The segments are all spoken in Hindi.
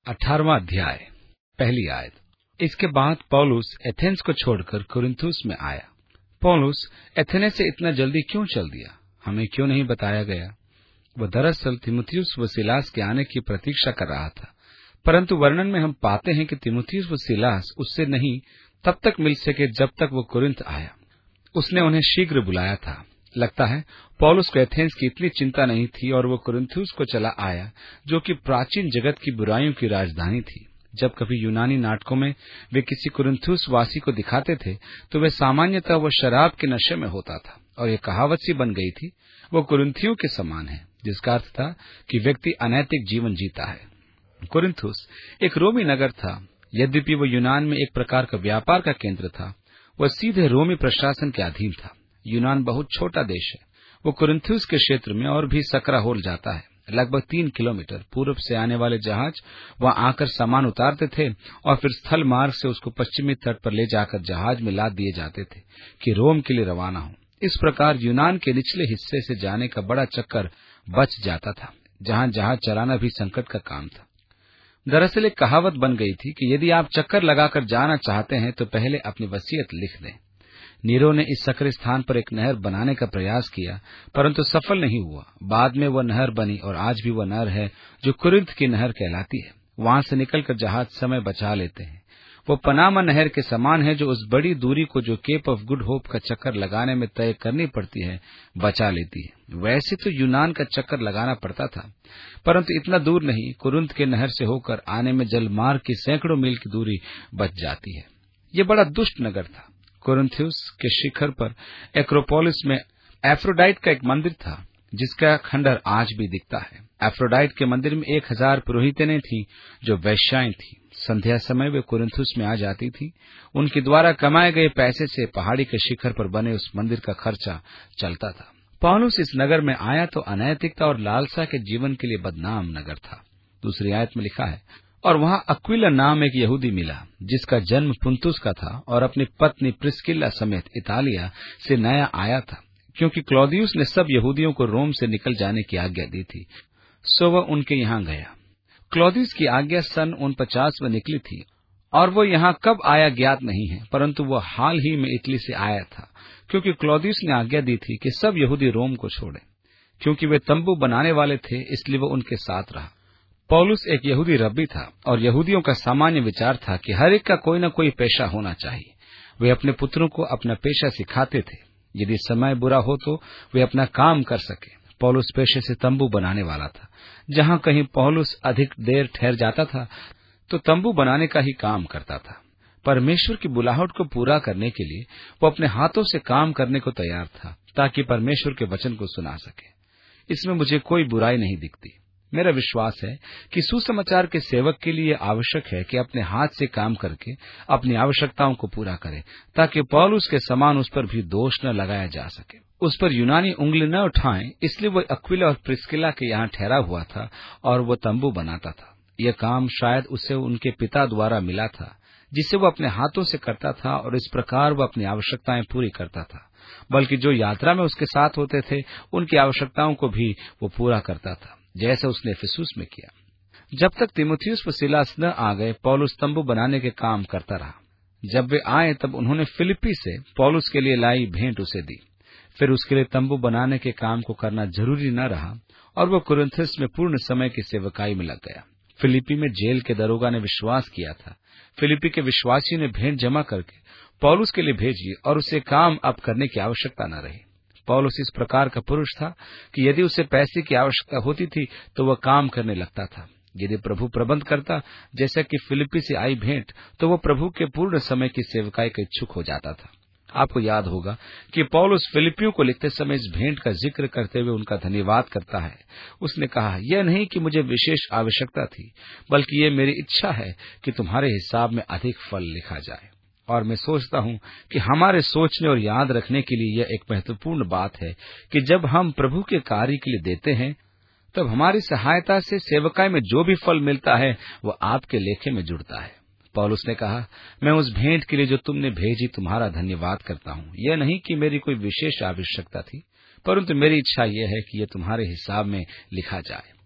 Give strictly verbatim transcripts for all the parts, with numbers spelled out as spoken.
अठारहवां अध्याय, पहली आयत। इसके बाद पौलुस एथेंस को छोड़कर कुरिन्थुस में आया। पौलुस एथेने से इतना जल्दी क्यों चल दिया, हमें क्यों नहीं बताया गया। वह दरअसल तीमुथियुस व सिलास के आने की प्रतीक्षा कर रहा था, परंतु वर्णन में हम पाते हैं कि तीमुथियुस व सिलास उससे नहीं तब तक मिल सके जब तक वो कुरिन्थ आया। उसने उन्हें शीघ्र बुलाया था। लगता है पौलुस को एथेंस की इतनी चिंता नहीं थी और वो कुरिन्थुस को चला आया, जो कि प्राचीन जगत की बुराइयों की राजधानी थी। जब कभी यूनानी नाटकों में वे किसी कुरिन्थुस वासी को दिखाते थे तो वे सामान्यतः वो शराब के नशे में होता था, और ये कहावत सी बन गई थी, वो कुरिन्थियों के समान है, जिसका अर्थ था कि व्यक्ति अनैतिक जीवन जीता है। कुरिन्थुस एक रोमी नगर था। यद्यपि वो यूनान में एक प्रकार का व्यापार का केंद्र था, वह सीधे रोमी प्रशासन के अधीन था। यूनान बहुत छोटा देश है। वो कुरिन्थुस के क्षेत्र में और भी सकरा हो जाता है। लगभग तीन किलोमीटर पूर्व से आने वाले जहाज वहां आकर सामान उतारते थे और फिर स्थल मार्ग से उसको पश्चिमी तट पर ले जाकर जहाज में लाद दिए जाते थे कि रोम के लिए रवाना हो। इस प्रकार यूनान के निचले हिस्से से जाने का बड़ा चक्कर बच जाता था, जहां जहाज चलाना भी संकट का काम था। दरअसल एक कहावत बन गई थी कि यदि आप चक्कर लगाकर जाना चाहते हैं तो पहले अपनी वसीयत लिख दें। नीरो ने इस सकरे स्थान पर एक नहर बनाने का प्रयास किया, परंतु सफल नहीं हुआ। बाद में वह नहर बनी और आज भी वह नहर है जो कुरिन्थ की नहर कहलाती है। वहां से निकलकर जहाज समय बचा लेते हैं। वो पनामा नहर के समान है, जो उस बड़ी दूरी को जो केप ऑफ गुड होप का चक्कर लगाने में तय करनी पड़ती है बचा लेती है। वैसे तो यूनान का चक्कर लगाना पड़ता था, परंतु इतना दूर नहीं। कुरिन्थ के नहर से होकर आने में जलमार्ग की सैकड़ों मील की दूरी बच जाती है। ये बड़ा दुष्ट नगर था। कुरिन्थुस के शिखर पर एक्रोपोलिस में एफ्रोडाइट का एक मंदिर था, जिसका खंडहर आज भी दिखता है। एफ्रोडाइट के मंदिर में एक हजार पुरोहितनें थी जो वैश्याएं थी। संध्या समय वे कुरिन्थुस में आ जाती थी। उनके द्वारा कमाए गए पैसे से पहाड़ी के शिखर पर बने उस मंदिर का खर्चा चलता था। पौलुस इस नगर में आया तो अनैतिकता और लालसा के जीवन के लिए बदनाम नगर था। दूसरी आयत में लिखा है, और वहां अक्विला नाम एक यहूदी मिला, जिसका जन्म पुंतुस का था और अपनी पत्नी प्रिस्किल्ला समेत इतालिया से नया आया था, क्योंकि क्लौदियुस ने सब यहूदियों को रोम से निकल जाने की आज्ञा दी थी, सो वह उनके यहाँ गया। क्लौदियुस की आज्ञा सन उनपचास में निकली थी और वो यहाँ कब आया ज्ञात नहीं है, परंतु वह हाल ही में इटली से आया था, क्योंकि क्लौदियुस ने आज्ञा दी थी कि सब यहूदी रोम को छोड़े। क्योंकि वे तंबू बनाने वाले थे, इसलिए वो उनके साथ रहा। पौलुस एक यहूदी रब्बी था और यहूदियों का सामान्य विचार था कि हर एक का कोई न कोई पेशा होना चाहिए। वे अपने पुत्रों को अपना पेशा सिखाते थे, यदि समय बुरा हो तो वे अपना काम कर सके। पौलुस पेशे से तंबू बनाने वाला था। जहां कहीं पौलुस अधिक देर ठहर जाता था तो तंबू बनाने का ही काम करता था। परमेश्वर की बुलाहट को पूरा करने के लिए वो अपने हाथों से काम करने को तैयार था, ताकि परमेश्वर के वचन को सुना सके। इसमें मुझे कोई बुराई नहीं दिखती। मेरा विश्वास है कि सुसमाचार के सेवक के लिए आवश्यक है कि अपने हाथ से काम करके अपनी आवश्यकताओं को पूरा करे, ताकि पौलुस के समान उस पर भी दोष न लगाया जा सके। उस पर यूनानी उंगली न उठाएं, इसलिए वो अक्विला और प्रिस्किला के यहाँ ठहरा हुआ था और वो तंबू बनाता था। यह काम शायद उसे उनके पिता द्वारा मिला था, जिसे वो अपने हाथों से करता था, और इस प्रकार वो अपनी आवश्यकताएं पूरी करता था। बल्कि जो यात्रा में उसके साथ होते थे, उनकी आवश्यकताओं को भी वो पूरा करता था, जैसे उसने इफिसुस में किया। जब तक तीमुथियुस व सिलास न आ गए, पौलुस तंबू बनाने के काम करता रहा। जब वे आए तब उन्होंने फिलिप्पी से पौलुस के लिए लाई भेंट उसे दी। फिर उसके लिए तंबू बनाने के काम को करना जरूरी न रहा और वो कुरिन्थुस में पूर्ण समय की सेवकाई में लग गया। फिलिप्पी में जेल के दरोगा ने विश्वास किया था। फिलिप्पी के विश्वासी ने भेंट जमा करके पौलुस के लिए भेजी और उसे काम अब करने की आवश्यकता न रही। पौलुस इस प्रकार का पुरुष था कि यदि उसे पैसे की आवश्यकता होती थी तो वह काम करने लगता था। यदि प्रभु प्रबंध करता, जैसा कि फिलिप्पी से आई भेंट, तो वह प्रभु के पूर्ण समय की सेवकाई का इच्छुक हो जाता था। आपको याद होगा कि पौलुस फिलिप्पियों को लिखते समय इस भेंट का जिक्र करते हुए उनका धन्यवाद करता है। उसने कहा, यह नहीं कि मुझे विशेष आवश्यकता थी, बल्कि ये मेरी इच्छा है कि तुम्हारे हिसाब में अधिक फल लिखा जाए। और मैं सोचता हूं कि हमारे सोचने और याद रखने के लिए यह एक महत्वपूर्ण बात है कि जब हम प्रभु के कार्य के लिए देते हैं, तब हमारी सहायता से सेवकाई में जो भी फल मिलता है वह आपके लेखे में जुड़ता है। पौलुस ने कहा, मैं उस भेंट के लिए जो तुमने भेजी तुम्हारा धन्यवाद करता हूं। यह नहीं कि मेरी कोई विशेष आवश्यकता थी, परंतु मेरी इच्छा यह है कि यह तुम्हारे हिसाब में लिखा जाए।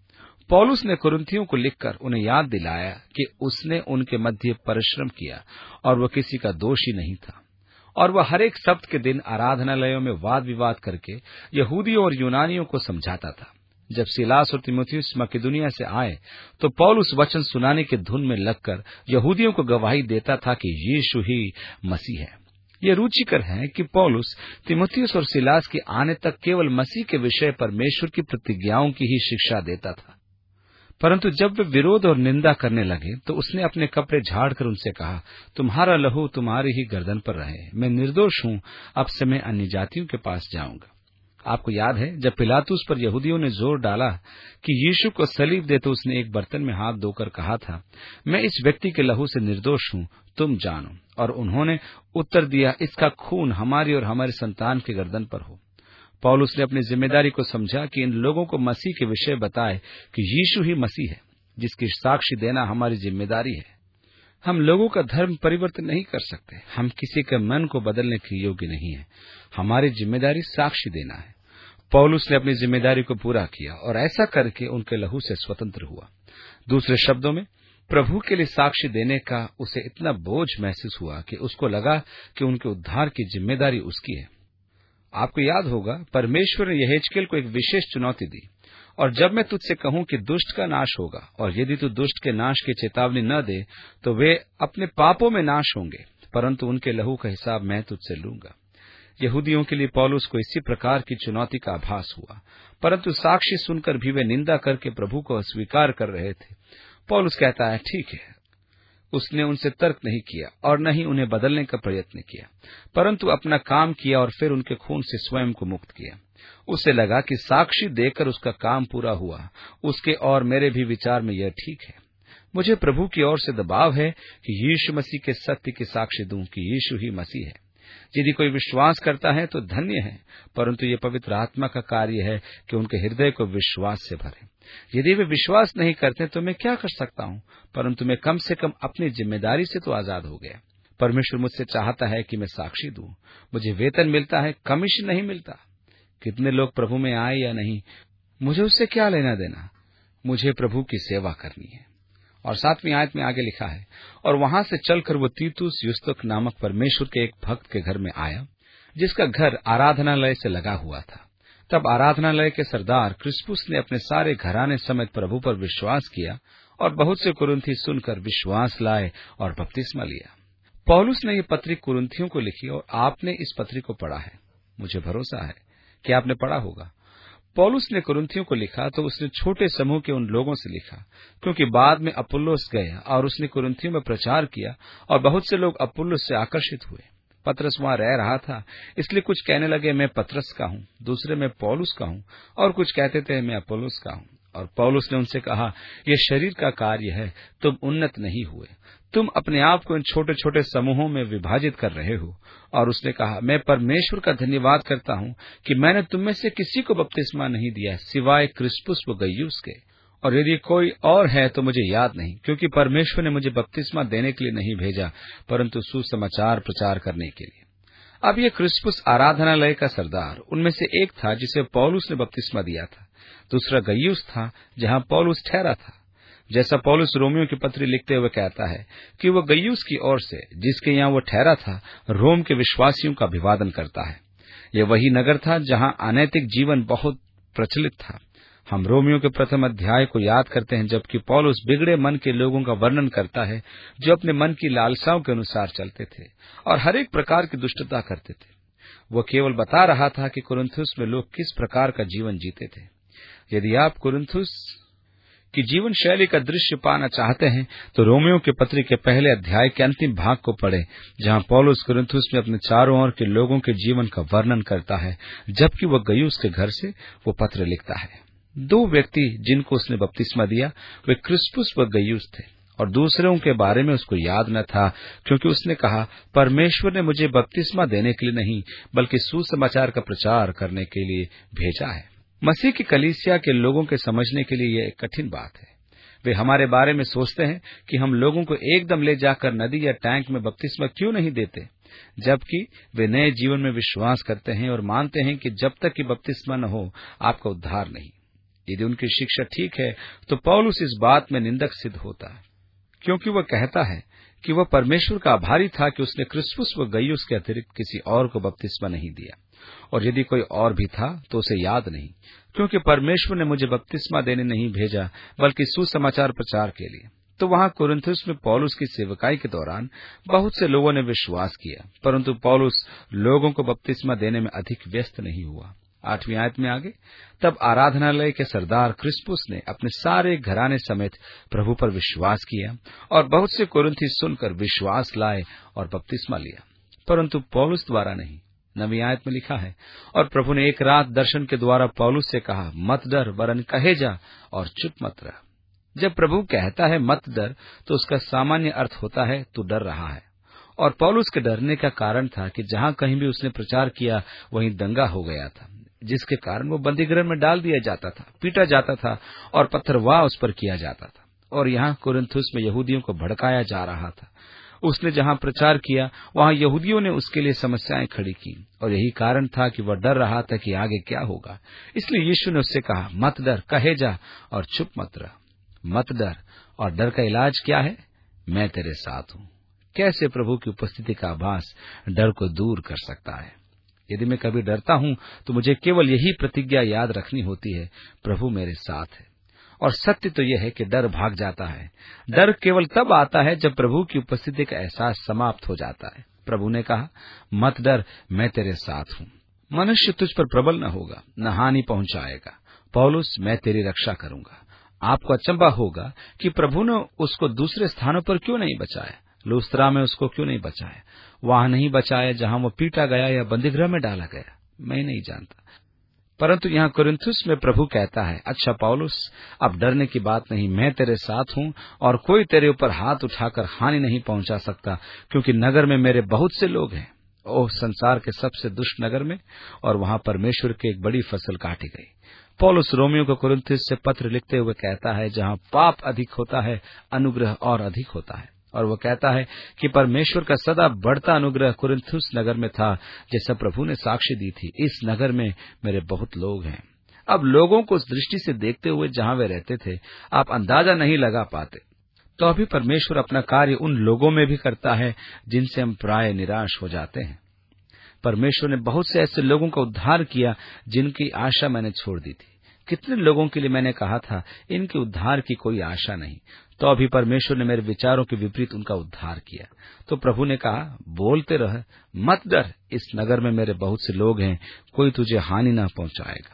पौलुस ने कुरिन्थियों को लिखकर उन्हें याद दिलाया कि उसने उनके मध्य परिश्रम किया और वह किसी का दोषी नहीं था, और वह हर एक सप्त के दिन आराधनालयों में वाद विवाद करके यहूदियों और यूनानियों को समझाता था। जब सिलास और तीमुथियुस मकिदुनिया से आए तो पौलुस वचन सुनाने की धुन में लगकर यहूदियों को गवाही देता था कि यीशु ही मसीह है। यह रुचिकर है कि पौलुस तीमुथियुस और सिलास के आने तक केवल मसीह के विषय परमेश्वर की प्रतिज्ञाओं की ही शिक्षा देता था, परंतु जब वे विरोध और निंदा करने लगे तो उसने अपने कपड़े झाड़कर उनसे कहा, तुम्हारा लहू तुम्हारी ही गर्दन पर रहे, मैं निर्दोष हूं, अब से मैं अन्य जातियों के पास जाऊंगा। आपको याद है, जब पिलातुस पर यहूदियों ने जोर डाला कि यीशु को सलीब दे तो उसने एक बर्तन में हाथ धोकर कहा था, मैं इस व्यक्ति के लहू से निर्दोष हूं, तुम जानो। और उन्होंने उत्तर दिया, इसका खून हमारी और हमारे संतान के गर्दन पर हो। पौलुस ने अपनी जिम्मेदारी को समझा कि इन लोगों को मसीह के विषय बताए कि यीशु ही मसीह है, जिसकी साक्षी देना हमारी जिम्मेदारी है। हम लोगों का धर्म परिवर्तन नहीं कर सकते, हम किसी के मन को बदलने के योग्य नहीं है। हमारी जिम्मेदारी साक्षी देना है। पौलुस ने अपनी जिम्मेदारी को पूरा किया और ऐसा करके उनके लहू से स्वतंत्र हुआ। दूसरे शब्दों में, प्रभु के लिए साक्षी देने का उसे इतना बोझ महसूस हुआ कि उसको लगा कि उनके उद्धार की जिम्मेदारी उसकी है। आपको याद होगा, परमेश्वर ने यहेजकेल को एक विशेष चुनौती दी, और जब मैं तुझसे कहूं कि दुष्ट का नाश होगा और यदि तू दुष्ट के नाश की चेतावनी न दे तो वे अपने पापों में नाश होंगे, परंतु उनके लहू का हिसाब मैं तुझसे लूंगा। यहूदियों के लिए पौलुस को इसी प्रकार की चुनौती का आभास हुआ, परंतु साक्षी सुनकर भी वे निंदा करके प्रभु को अस्वीकार कर रहे थे। पौलुस कहता है, ठीक है, उसने उनसे तर्क नहीं किया और न ही उन्हें बदलने का प्रयत्न किया, परंतु अपना काम किया और फिर उनके खून से स्वयं को मुक्त किया। उसे लगा कि साक्षी देकर उसका काम पूरा हुआ। उसके और मेरे भी विचार में यह ठीक है। मुझे प्रभु की ओर से दबाव है कि यीशु मसीह के सत्य की साक्षी दूं कि यीशु ही मसीह है। यदि कोई विश्वास करता है तो धन्य है, परंतु ये पवित्र आत्मा का कार्य है कि उनके हृदय को विश्वास से भरे। यदि वे विश्वास नहीं करते तो मैं क्या कर सकता हूं, परंतु मैं कम से कम अपनी जिम्मेदारी से तो आजाद हो गया। परमेश्वर मुझसे चाहता है कि मैं साक्षी दूं। मुझे वेतन मिलता है, कमीशन नहीं मिलता। कितने लोग प्रभु में आए या नहीं, मुझे उससे क्या लेना देना। मुझे प्रभु की सेवा करनी है। और सातवीं आयत में आगे लिखा है, और वहां से चलकर वो तीतुस युस्तुक नामक परमेश्वर के एक भक्त के घर में आया, जिसका घर आराधनालय से लगा हुआ था। तब आराधनालय के सरदार क्रिस्पुस ने अपने सारे घराने समेत प्रभु पर विश्वास किया, और बहुत से कुरिन्थी सुनकर विश्वास लाए और बपतिस्मा लिया। पौलुस ने ये पत्री कुरिन्थियों को लिखी और आपने इस पत्री को पढ़ा है। मुझे भरोसा है कि आपने पढ़ा होगा। पौलुस ने कुरिन्थियों को लिखा तो उसने छोटे समूह के उन लोगों से लिखा, क्योंकि बाद में अपुल्लोस गया और उसने कुरिन्थियों में प्रचार किया और बहुत से लोग अपुल्लोस से आकर्षित हुए। पतरस वहां रह रहा था, इसलिए कुछ कहने लगे मैं पतरस का हूं, दूसरे मैं पौलुस का हूं, और कुछ कहते थे मैं अपुल्लोस का हूं। और पौलुस ने उनसे कहा, यह शरीर का कार्य है, तुम उन्नत नहीं हुए, तुम अपने आप को इन छोटे छोटे समूहों में विभाजित कर रहे हो। और उसने कहा, मैं परमेश्वर का धन्यवाद करता हूं कि मैंने तुम में से किसी को बपतिस्मा नहीं दिया सिवाय क्रिस्पुस व गयुस के, और यदि कोई और है तो मुझे याद नहीं, क्योंकि परमेश्वर ने मुझे बपतिस्मा देने के लिए नहीं भेजा, परंतु सुसमाचार प्रचार करने के लिए। अब ये क्रिस्पुस आराधनालय का सरदार उनमें से एक था जिसे पौलुस ने बपतिस्मा दिया था। दूसरा गयुस था जहां पौलुस ठहरा था। जैसा पौलुस रोमियो की पत्री लिखते हुए कहता है कि वह गयुस की ओर से, जिसके यहाँ वो ठहरा था, रोम के विश्वासियों का अभिवादन करता है। यह वही नगर था जहां अनैतिक जीवन बहुत प्रचलित था। हम रोमियो के प्रथम अध्याय को याद करते हैं, जबकि पौलुस बिगड़े मन के लोगों का वर्णन करता है जो अपने मन की लालसाओं के अनुसार चलते थे और हर एक प्रकार की दुष्टता करते थे। वह केवल बता रहा था कि कुरिन्थुस में लोग किस प्रकार का जीवन जीते थे। यदि आप कुरिन्थुस की जीवन शैली का दृश्य पाना चाहते हैं तो रोमियो के पत्री के पहले अध्याय के अंतिम भाग को पढ़ें, जहां पौलुस कुरिन्थुस में अपने चारों ओर के लोगों के जीवन का वर्णन करता है, जबकि वह गयुस के घर से वो पत्र लिखता है। दो व्यक्ति जिनको उसने बपतिस्मा दिया वे क्रिस्पुस व गयुस थे, और दूसरों के बारे में उसको याद न था, क्योंकि उसने कहा, परमेश्वर ने मुझे बपतिस्मा देने के लिए नहीं बल्कि सुसमाचार का प्रचार करने के लिए भेजा है। मसीह की कलीसिया के लोगों के समझने के लिए यह एक कठिन बात है। वे हमारे बारे में सोचते हैं कि हम लोगों को एकदम ले जाकर नदी या टैंक में बपतिस्मा क्यों नहीं देते, जबकि वे नए जीवन में विश्वास करते हैं और मानते हैं कि जब तक कि बपतिस्मा न हो आपका उद्धार नहीं। यदि उनकी शिक्षा ठीक है तो पौलुस इस बात में निंदक सिद्ध होता है, क्योंकि वह कहता है कि वह परमेश्वर का आभारी था कि उसने क्रिस्पुस व गयुस के अतिरिक्त किसी और को बपतिस्मा नहीं दिया, और यदि कोई और भी था तो उसे याद नहीं, क्योंकि परमेश्वर ने मुझे बपतिस्मा देने नहीं भेजा बल्कि सुसमाचार प्रचार के लिए। तो वहां कुरिन्थुस में पौलुस की सेवकाई के दौरान बहुत से लोगों ने विश्वास किया, परंतु पौलुस लोगों को बपतिस्मा देने में अधिक व्यस्त नहीं हुआ। आठवीं आयत में आगे, तब आराधनालय के सरदार क्रिस्पुस ने अपने सारे घराने समेत प्रभु पर विश्वास किया, और बहुत से कुरिन्थी सुनकर विश्वास लाए और बपतिस्मा लिया, परंतु पौलुस द्वारा नहीं। नवीं आयत में लिखा है, और प्रभु ने एक रात दर्शन के द्वारा पौलुस से कहा, मत डर, वरन कहे जा और चुप मत रह। जब प्रभु कहता है मत डर, तो उसका सामान्य अर्थ होता है तू डर रहा है, और पौलुस के डरने का कारण था कि जहां कहीं भी उसने प्रचार किया वहीं दंगा हो गया था, जिसके कारण वो बंदीगृह में डाल दिया जाता था, पीटा जाता था और पत्थरवाह उस पर किया जाता था। और यहाँ कुरिन्थुस में यहूदियों को भड़काया जा रहा था। उसने जहां प्रचार किया वहां यहूदियों ने उसके लिए समस्याएं खड़ी की, और यही कारण था कि वह डर रहा था कि आगे क्या होगा। इसलिए यीशु ने उससे कहा, मत डर, कहे जा और चुप मत रह। मत डर, और डर का इलाज क्या है? मैं तेरे साथ हूं। कैसे प्रभु की उपस्थिति का आभास डर को दूर कर सकता है? यदि मैं कभी डरता हूं तो मुझे केवल यही प्रतिज्ञा याद रखनी होती है, प्रभु मेरे साथ है। और सत्य तो यह है कि डर भाग जाता है। डर केवल तब आता है जब प्रभु की उपस्थिति का एहसास समाप्त हो जाता है। प्रभु ने कहा, मत डर, मैं तेरे साथ हूं। मनुष्य तुझ पर प्रबल न होगा, न हानि पहुंचाएगा। पौलुस, मैं तेरी रक्षा करूंगा। आपको अचंभा होगा कि प्रभु ने उसको दूसरे स्थानों पर क्यों नहीं बचाया। लुस्त्रा में उसको क्यों नहीं बचाया, वहां नहीं बचाया जहां वो पीटा गया या बंदीगृह में डाला गया, मैं नहीं जानता। परंतु यहाँ कुरिन्थुस में प्रभु कहता है, अच्छा पौलुस, अब डरने की बात नहीं, मैं तेरे साथ हूं, और कोई तेरे ऊपर हाथ उठाकर हानि नहीं पहुंचा सकता, क्योंकि नगर में मेरे बहुत से लोग हैं, ओह संसार के सबसे दुष्ट नगर में, और वहां परमेश्वर की एक बड़ी फसल काटी गई। पौलुस रोमियो को कुरिन्थुस से पत्र लिखते हुए कहता है, जहां पाप अधिक होता है, अनुग्रह और अधिक होता है। और वो कहता है कि परमेश्वर का सदा बढ़ता अनुग्रह कुरिन्थुस नगर में था, जैसा प्रभु ने साक्षी दी थी, इस नगर में मेरे बहुत लोग हैं। अब लोगों को उस दृष्टि से देखते हुए जहां वे रहते थे, आप अंदाजा नहीं लगा पाते। तो अभी परमेश्वर अपना कार्य उन लोगों में भी करता है जिनसे हम प्राय निराश हो जाते हैं। परमेश्वर ने बहुत से ऐसे लोगों का उद्धार किया जिनकी आशा मैंने छोड़ दी थी। कितने लोगों के लिए मैंने कहा था इनके उद्धार की कोई आशा नहीं, तो अभी परमेश्वर ने मेरे विचारों के विपरीत उनका उद्धार किया। तो प्रभु ने कहा, बोलते रह, मत डर, इस नगर में मेरे बहुत से लोग हैं, कोई तुझे हानि न पहुंचाएगा।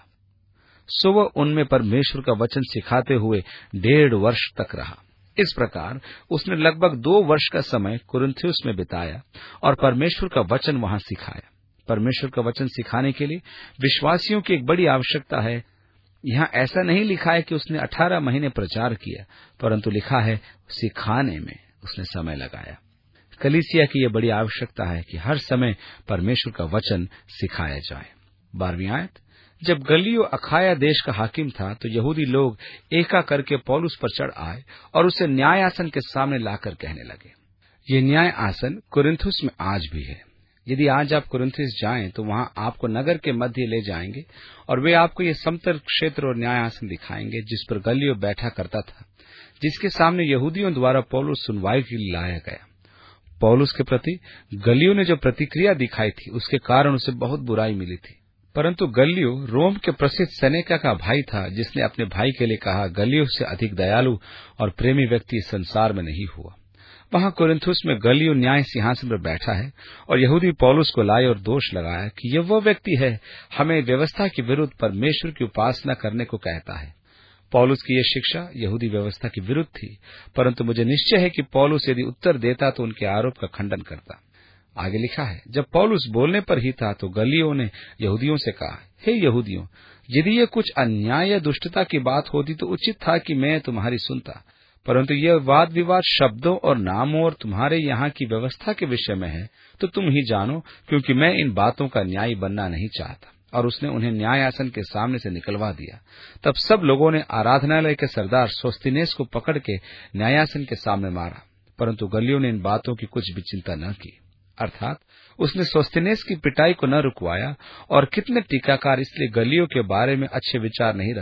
सो वह उनमें परमेश्वर का वचन सिखाते हुए डेढ़ वर्ष तक रहा। इस प्रकार उसने लगभग दो वर्ष का समय कुरिन्थुस में बिताया और परमेश्वर का वचन वहां सिखाया। परमेश्वर का वचन सिखाने के लिए विश्वासियों की एक बड़ी आवश्यकता है। यहाँ ऐसा नहीं लिखा है कि उसने अठारह महीने प्रचार किया, परंतु लिखा है सिखाने में उसने समय लगाया। कलीसिया की यह बड़ी आवश्यकता है कि हर समय परमेश्वर का वचन सिखाया जाए। बारहवीं आयत, जब गल्लियो अखाया देश का हाकिम था तो यहूदी लोग एका करके पौलुस पर चढ़ आए और उसे न्याय आसन के सामने लाकर कहने लगे। ये न्याय आसन कुरिन्थुस में आज भी है। यदि आज आप कुरिन्थुस जाएं तो वहां आपको नगर के मध्य ले जाएंगे और वे आपको ये समतल क्षेत्र और न्याय आसन दिखाएंगे जिस पर गल्लियो बैठा करता था, जिसके सामने यहूदियों द्वारा पौलुस सुनवाई के लिए लाया गया। पौलुस के प्रति गल्लियो ने जो प्रतिक्रिया दिखाई थी उसके कारण उसे बहुत बुराई मिली थी, परंतु गल्लियो रोम के प्रसिद्ध सेनेका का भाई था, जिसने अपने भाई के लिए कहा, गल्लियो से अधिक दयालु और प्रेमी व्यक्ति संसार में नहीं हुआ। वहां कुरिन्थुस में गल्लियो न्याय सिंहासन पर बैठा है और यहूदी पौलुस को लाए और दोष लगाया कि यह वो व्यक्ति है हमें व्यवस्था के विरुद्ध परमेश्वर की उपासना करने को कहता है। पौलुस की यह शिक्षा यहूदी व्यवस्था के विरुद्ध थी, परंतु मुझे निश्चय है कि पौलुस यदि उत्तर देता तो उनके आरोप का खंडन करता। आगे लिखा है, जब पौलुस बोलने पर ही था तो गल्लियो ने यहूदियों से कहा, हे यहूदियों, यदि ये कुछ अन्याय या दुष्टता की बात होती तो उचित था कि मैं तुम्हारी सुनता, परंतु यह वाद विवाद शब्दों और नामों और तुम्हारे यहाँ की व्यवस्था के विषय में है, तो तुम ही जानो, क्योंकि मैं इन बातों का न्यायी बनना नहीं चाहता। और उसने उन्हें न्याय आसन के सामने से निकलवा दिया। तब सब लोगों ने आराधनालय के सरदार सोस्थिनेस को पकड़ के न्यायासन के सामने मारा, परंतु गल्लियो ने इन बातों की कुछ भी चिंता न की। अर्थात उसने सोस्थिनेस की पिटाई को न रुकवाया। और कितने टीकाकार इसलिए गल्लियो के बारे में अच्छे विचार नहीं रखते,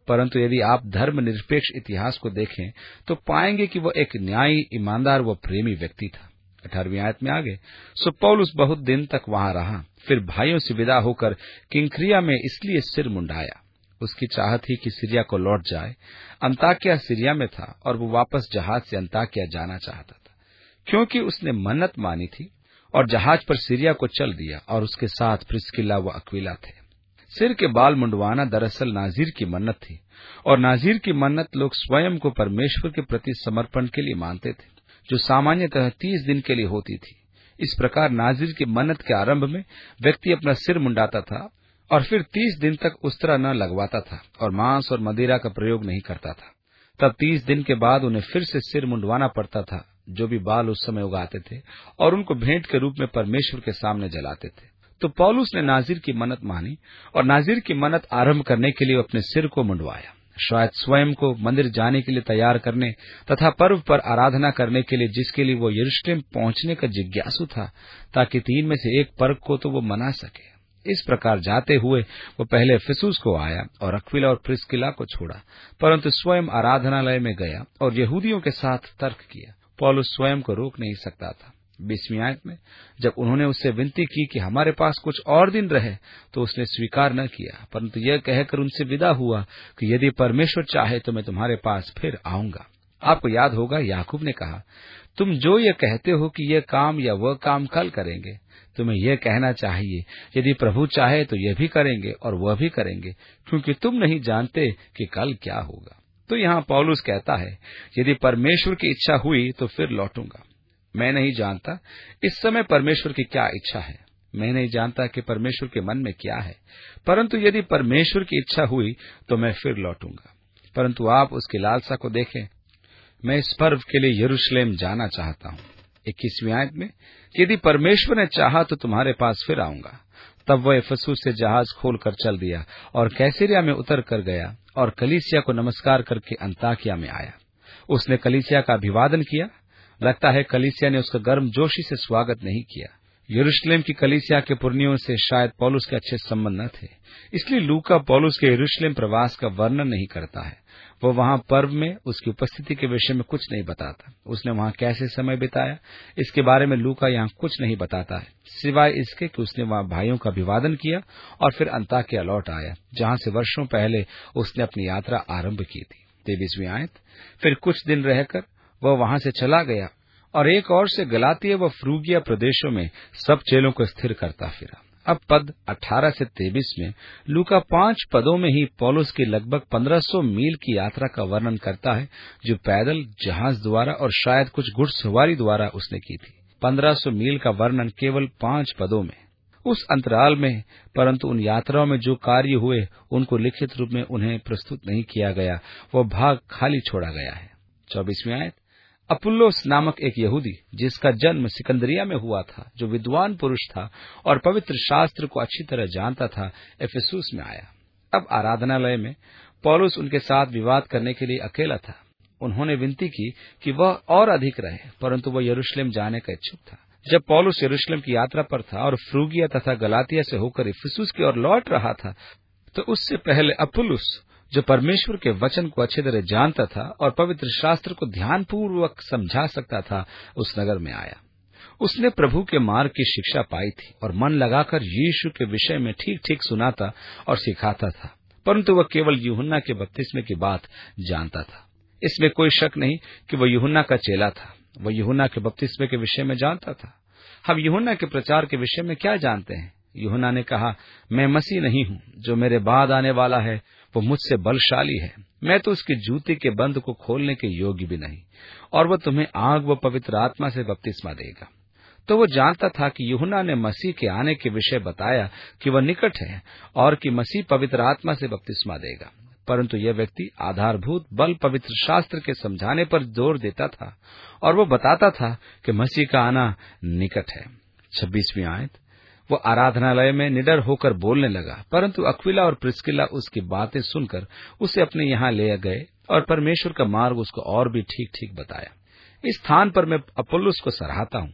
परंतु यदि आप धर्मनिरपेक्ष इतिहास को देखें तो पाएंगे कि वह एक न्यायी, ईमानदार व प्रेमी व्यक्ति था। अठारहवीं आयत में आगे, सो पौलुस बहुत दिन तक वहां रहा, फिर भाइयों से विदा होकर किंक्रिया में इसलिए सिर मुंडाया। उसकी चाहत थी कि सीरिया को लौट जाए। अंताकिया सीरिया में था और वो वापस जहाज से अंताकिया जाना चाहता था, क्योंकि उसने मन्नत मानी थी और जहाज पर सीरिया को चल दिया और उसके साथ प्रिस्किला व अक्विला थे। सिर के बाल मुंडवाना दरअसल नाजीर की मन्नत थी और नाजीर की मन्नत लोग स्वयं को परमेश्वर के प्रति समर्पण के लिए मानते थे, जो सामान्यतः तीस दिन के लिए होती थी। इस प्रकार नाजीर की मन्नत के आरंभ में व्यक्ति अपना सिर मुंडाता था और फिर तीस दिन तक उस्तरा न लगवाता था और मांस और मदिरा का प्रयोग नहीं करता था। तब तीस दिन के बाद उन्हें फिर से सिर मुंडवाना पड़ता था, जो भी बाल उस समय उगाते थे, और उनको भेंट के रूप में परमेश्वर के सामने जलाते थे। तो पौलुस ने नाजीर की मन्नत मानी और नाजीर की मन्नत आरंभ करने के लिए अपने सिर को मुंडवाया, शायद स्वयं को मंदिर जाने के लिए तैयार करने तथा पर्व पर आराधना करने के लिए, जिसके लिए वो यरूशलेम पहुंचने का जिज्ञासु था, ताकि तीन में से एक पर्व को तो वो मना सके। इस प्रकार जाते हुए वो पहले इफिसुस को आया और अक्विला और प्रिस्किला को छोड़ा, परंतु स्वयं आराधनालय में गया और यहूदियों के साथ तर्क किया। पौलुस स्वयं को रोक नहीं सकता था। बीसवीं आयत में जब उन्होंने उससे विनती की कि हमारे पास कुछ और दिन रहे, तो उसने स्वीकार न किया, परंतु यह कहकर उनसे विदा हुआ कि यदि परमेश्वर चाहे तो मैं तुम्हारे पास फिर आऊंगा। आपको याद होगा याकूब ने कहा, तुम जो ये कहते हो कि यह काम या वह काम कल करेंगे, तुम्हें यह कहना चाहिए, यदि प्रभु चाहे तो यह भी करेंगे और वह भी करेंगे, क्योंकि तुम नहीं जानते कि कल क्या होगा। तो यहाँ पौलुस कहता है, यदि परमेश्वर की इच्छा हुई तो फिर लौटूंगा। मैं नहीं जानता इस समय परमेश्वर की क्या इच्छा है, मैं नहीं जानता कि परमेश्वर के मन में क्या है, परंतु यदि परमेश्वर की इच्छा हुई तो मैं फिर लौटूंगा। परंतु आप उसकी लालसा को देखें, मैं इस पर्व के लिए यरूशलेम जाना चाहता हूँ। इक्कीसवीं आयत में, यदि परमेश्वर ने चाहा तो तुम्हारे पास फिर आऊंगा। तब वह इफिसुस से जहाज खोलकर चल दिया और कैसरिया में उतर कर गया और कलीसिया को नमस्कार करके अंताकिया में आया। उसने कलीसिया का अभिवादन किया। लगता है कलीसिया ने उसका गर्मजोशी से स्वागत नहीं किया। यरूशलेम की कलीसिया के पुरनियों से शायद पौलुस के अच्छे संबंध न थे, इसलिए लूका पौलुस के यरूशलेम प्रवास का वर्णन नहीं करता है। वो वहां पर्व में उसकी उपस्थिति के विषय में कुछ नहीं बताता। उसने वहां कैसे समय बिताया, इसके बारे में लूका यहाँ कुछ नहीं बताता है, सिवाय इसके कि उसने वहां भाइयों का अभिवादन किया और फिर अंताकिया लौट आया, जहां से वर्षों पहले उसने अपनी यात्रा आरंभ की थी। तेईसवीं आयत, फिर कुछ दिन रहकर वह वहां से चला गया और एक और से गलातिया व फ्रूगिया प्रदेशों में सब चेलों को स्थिर करता फिरा। अब पद अठारह से तेईस में लूका पांच पदों में ही पौलुस की लगभग पंद्रह सौ मील की यात्रा का वर्णन करता है, जो पैदल, जहाज द्वारा और शायद कुछ घुड़सवारी द्वारा उसने की थी। पंद्रह सौ मील का वर्णन केवल पांच पदों में। उस अंतराल में, परंतु उन यात्राओं में जो कार्य हुए उनको लिखित रूप में उन्हें प्रस्तुत नहीं किया गया, वह भाग खाली छोड़ा गया है। चौबीसवीं आयत, अपुल्लोस नामक एक यहूदी, जिसका जन्म सिकंदरिया में हुआ था, जो विद्वान पुरुष था और पवित्र शास्त्र को अच्छी तरह जानता था, इफिसुस में आया। अब आराधनालय में पौलुस उनके साथ विवाद करने के लिए अकेला था। उन्होंने विनती की कि वह और अधिक रहे, परंतु वह यरूशलेम जाने का इच्छुक था। जब पौलुस यरूशलेम की यात्रा पर था और फ्रूगिया तथा गलातिया से होकर इफिसुस की ओर लौट रहा था, तो उससे पहले अपुल्लोस, जो परमेश्वर के वचन को अच्छी तरह जानता था और पवित्र शास्त्र को ध्यानपूर्वक समझा सकता था, उस नगर में आया। उसने प्रभु के मार्ग की शिक्षा पाई थी और मन लगाकर यीशु के विषय में ठीक ठीक सुनाता और सिखाता था, परंतु वह केवल यूहन्ना के बपतिस्मे की बात जानता था। इसमें कोई शक नहीं कि वह यूहन्ना का चेला था। वह यूहन्ना के बपतिस्मे के विषय में जानता था। हम यूहन्ना के प्रचार के विषय में क्या जानते हैं? यूहन्ना ने कहा, मैं मसीह नहीं हूँ, जो मेरे बाद आने वाला है वो मुझसे बलशाली है, मैं तो उसकी जूती के बंद को खोलने के योग्य भी नहीं, और वह तुम्हें आग व पवित्र आत्मा से बपतिस्मा देगा। तो वो जानता था कि यूहन्ना ने मसीह के आने के विषय बताया कि वह निकट है और कि मसीह पवित्र आत्मा से बपतिस्मा देगा, परंतु यह व्यक्ति आधारभूत बल पवित्र शास्त्र के समझाने पर जोर देता था और वो बताता था कि मसीह का आना निकट है। छब्बीसवीं आयत, वो आराधनालय में निडर होकर बोलने लगा, परंतु अक्विला और प्रिस्किला उसकी बातें सुनकर उसे अपने यहाँ ले गए और परमेश्वर का मार्ग उसको और भी ठीक ठीक बताया। इस स्थान पर मैं अपुल्लोस को सराहता हूँ।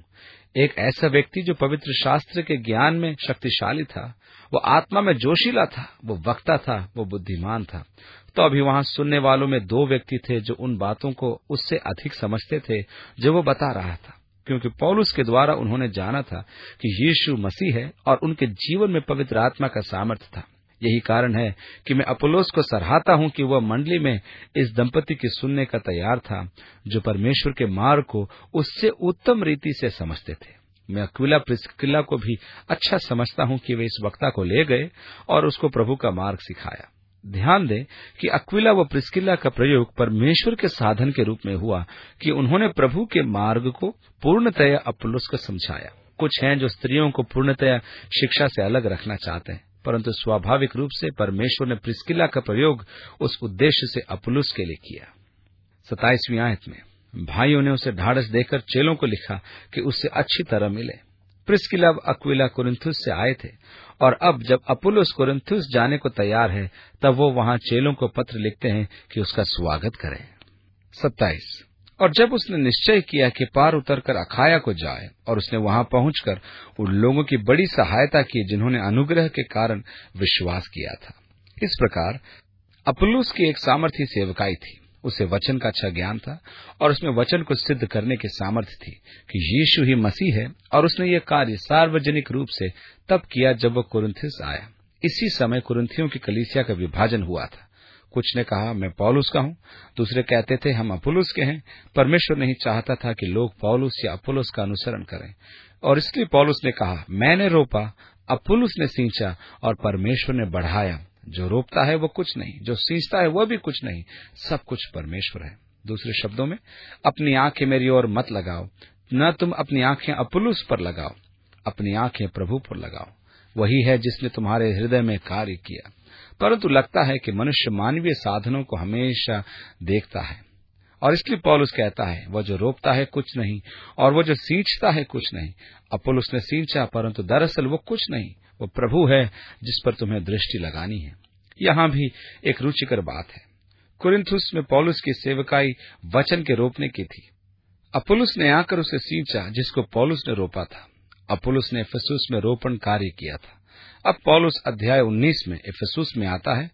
एक ऐसा व्यक्ति जो पवित्र शास्त्र के ज्ञान में शक्तिशाली था, वो आत्मा में जोशीला था, वो वक्ता था, वो बुद्धिमान था। तो अभी वहां सुनने वालों में दो व्यक्ति थे जो उन बातों को उससे अधिक समझते थे जो वो बता रहा था, क्योंकि पौलुस के द्वारा उन्होंने जाना था कि यीशु मसीह है और उनके जीवन में पवित्र आत्मा का सामर्थ्य था। यही कारण है कि मैं अपुल्लोस को सराहता हूं कि वह मंडली में इस दंपति की सुनने का तैयार था, जो परमेश्वर के मार्ग को उससे उत्तम रीति से समझते थे। मैं अक्विला प्रिस्किल्ला को भी अच्छा समझता हूं कि वे इस वक्ता को ले गए और उसको प्रभु का मार्ग सिखाया। ध्यान दें कि अक्विला व प्रिस्किल्ला का प्रयोग परमेश्वर के साधन के रूप में हुआ कि उन्होंने प्रभु के मार्ग को पूर्णतया अपुल्लोस को समझाया। कुछ हैं जो स्त्रियों को पूर्णतया शिक्षा से अलग रखना चाहते हैं, परंतु स्वाभाविक रूप से परमेश्वर ने प्रिस्किल्ला का प्रयोग उस उद्देश्य से अपुल्लोस के लिए किया। सताईसवीं आयत में भाइयों ने उसे ढाढ़स देकर चेलों को लिखा कि उससे अच्छी तरह मिले। प्रिस्किल्ला व अक्विला कुरिन्थुस से आए थे और अब जब अपुल्लोस कुरिन्थुस जाने को तैयार है, तब वो वहां चेलों को पत्र लिखते हैं कि उसका स्वागत करें। सत्ताईस और जब उसने निश्चय किया कि पार उतरकर अखाया को जाए, और उसने वहां पहुंचकर उन लोगों की बड़ी सहायता की जिन्होंने अनुग्रह के कारण विश्वास किया था। इस प्रकार अपुल्लोस की एक सामर्थी सेवकाई थी। उसे वचन का अच्छा ज्ञान था और उसमें वचन को सिद्ध करने की सामर्थ्य थी कि यीशु ही मसीह है, और उसने ये कार्य सार्वजनिक रूप से तब किया जब वह कुरिन्थुस आया। इसी समय कुरिन्थियों की कलीसिया का विभाजन हुआ था। कुछ ने कहा मैं पौलुस का हूं, दूसरे कहते थे हम अपुल्लोस के हैं। परमेश्वर नहीं चाहता था कि लोग पौलुस या अपुल्लोस का अनुसरण करें, और इसलिए पौलुस ने कहा मैंने रोपा, अपुल्लोस ने सींचा और परमेश्वर ने बढ़ाया। जो रोपता है वो कुछ नहीं, जो सींचता है वह भी कुछ नहीं, सब कुछ परमेश्वर है। दूसरे शब्दों में, अपनी आंखें मेरी ओर मत लगाओ, न तुम अपनी आंखें अपुल्लोस पर लगाओ, अपनी आंखें प्रभु पर लगाओ। वही है जिसने तुम्हारे हृदय में कार्य किया। परंतु लगता है कि मनुष्य मानवीय साधनों को हमेशा देखता है, और इसलिए पौलुस कहता है वह जो रोपता है कुछ नहीं और वह जो सींचता है कुछ नहीं। अपुल्लोस ने सींचा, परंतु दरअसल वो कुछ नहीं, वो प्रभु है जिस पर तुम्हें दृष्टि लगानी है। यहां भी एक रुचिकर बात है। कुरिन्थुस में पौलुस की सेवकाई वचन के रोपने की थी। अपुल्लोस ने आकर उसे सींचा जिसको पौलुस ने रोपा था। अपुल्लोस ने इफिसुस में रोपण कार्य किया था। अब पौलुस अध्याय उन्नीस में इफिसुस में आता है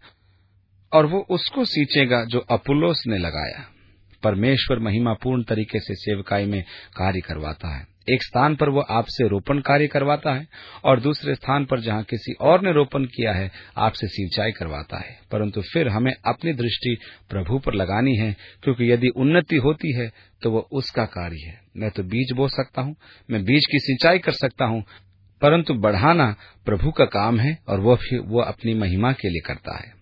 और वो उसको सींचेगा जो अपुल्लोस ने लगाया। परमेश्वर महिमापूर्ण तरीके से सेवकाई में कार्य करवाता है। एक स्थान पर वो आपसे रोपण कार्य करवाता है और दूसरे स्थान पर जहां किसी और ने रोपण किया है आपसे सिंचाई करवाता है। परंतु फिर हमें अपनी दृष्टि प्रभु पर लगानी है, क्योंकि यदि उन्नति होती है तो वो उसका कार्य है। मैं तो बीज बो सकता हूं, मैं बीज की सिंचाई कर सकता हूं, परंतु बढ़ाना प्रभु का काम है और वो भी वो अपनी महिमा के लिए करता है।